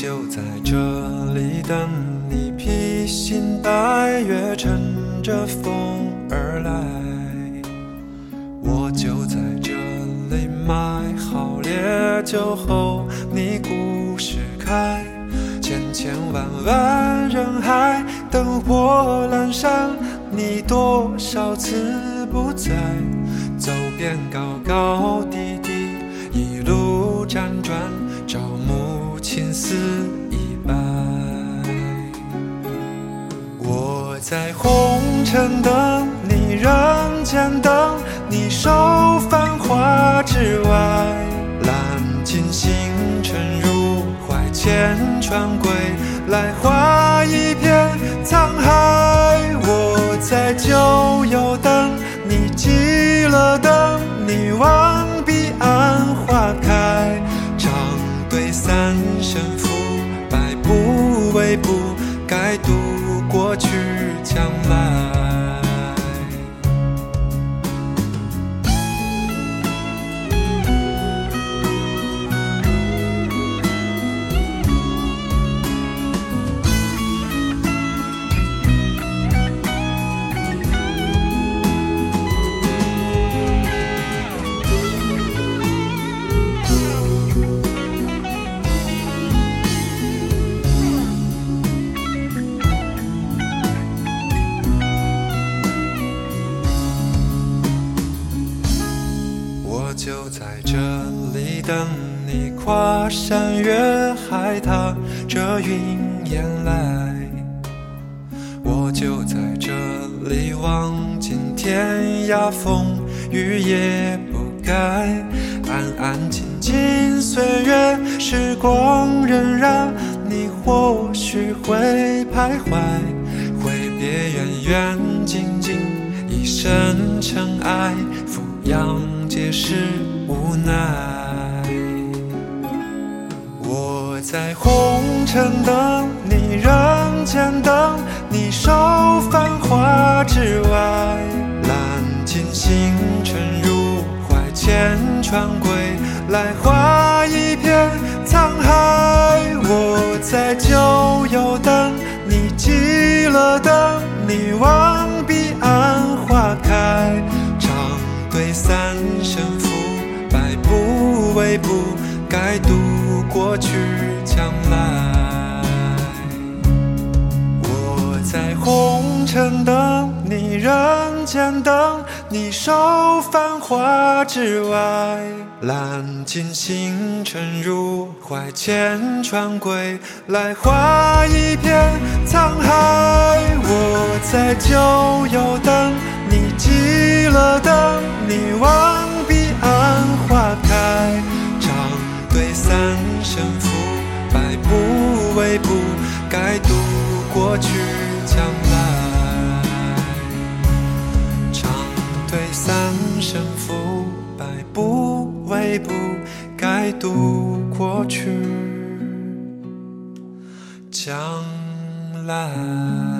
就在这里等你，披星戴月乘着风而来。我就在这里买好烈酒后，你故事开。千千万万人海，灯火阑珊，你多少次不在。走遍高高低低，一路辗转，朝暮青丝已白。我在红尘等你，人间等你，守繁华之外。揽尽星辰入怀，千船归来，画一片沧海。我在旧游等你，寂寞等你，望彼岸花开。长对三生负，百步为步，该渡过去将来。就在这里等你，跨山越海，踏着云烟来。我就在这里望尽天涯，风雨也不改。安安静静岁月，时光荏苒，你或许会徘徊。挥别远远近近，一生尘埃，俯仰皆是无奈。我在红尘等你，人间等你，守繁华之外。揽尽星辰入怀，千船归来，画一片沧海。我在旧游等你，寂寞等你，望彼岸花开。长对三生负，百步为步，该渡过去将来。我在红尘等你，人间等你，守繁华之外。揽尽星辰入怀，千船归来，画一片沧海。我在旧游等你，寂寞等你，望彼岸花开。长对三生负，百步为步，该渡过去将来。长对三生负，百步为步，该渡过去将来。